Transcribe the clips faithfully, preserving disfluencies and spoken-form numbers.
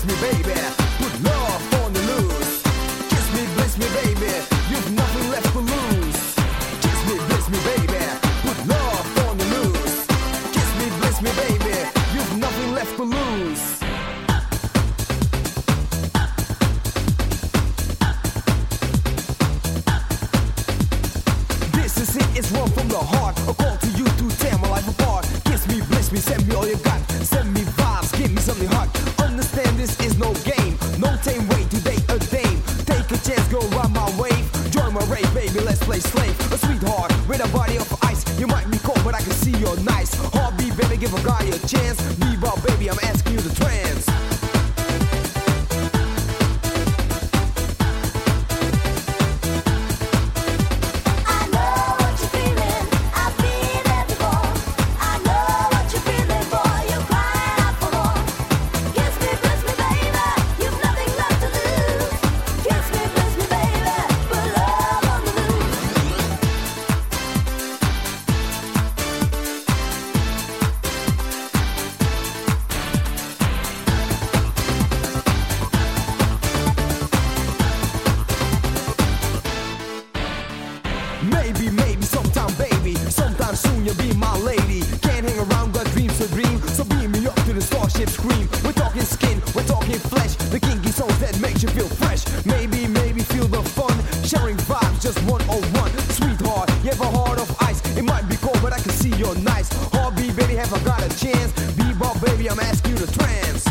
bliss me, baby. Put love on the loose. Kiss me, bliss me, baby. You've nothing left to lose. Kiss me, bliss me, baby. Put love on the loose. Kiss me, bliss me, baby. You've nothing left to lose. This is it, it's wrong from the heart. A call to you to tear my life apart. Kiss me, bliss me, send me all you got. Send me vibes, give me something hot. Understand this is no game. No tame way to date a dame. Take a chance, go run my wave. Join my rave, baby, let's play slave. A sweetheart with a body of ice. You might be cold, but I can see you're nice. Heartbeat, baby, give a guy a chance. Bebop, baby, I'm asking you to trance. Maybe, maybe, sometime, baby. Sometime soon you'll be my lady. Can't hang around, got dreams to dream. So beam me up to the starship scream. We're talking skin, we're talking flesh. The kinky songs that makes you feel fresh. Maybe, maybe feel the fun. Sharing vibes, just one on one. Sweetheart, you have a heart of ice. It might be cold, but I can see you're nice. Heartbeat, baby, have I got a chance? Bebop, baby, I'm asking you to trance.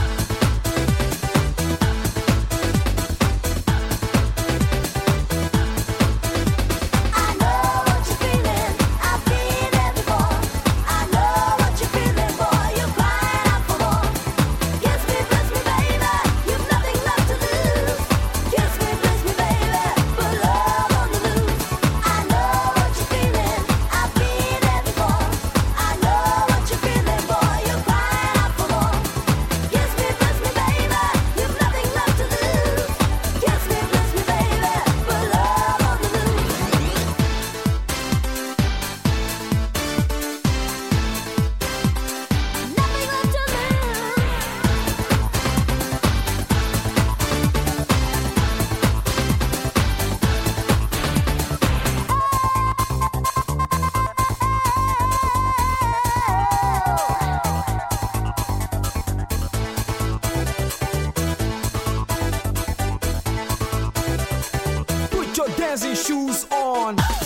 Dancing shoes on.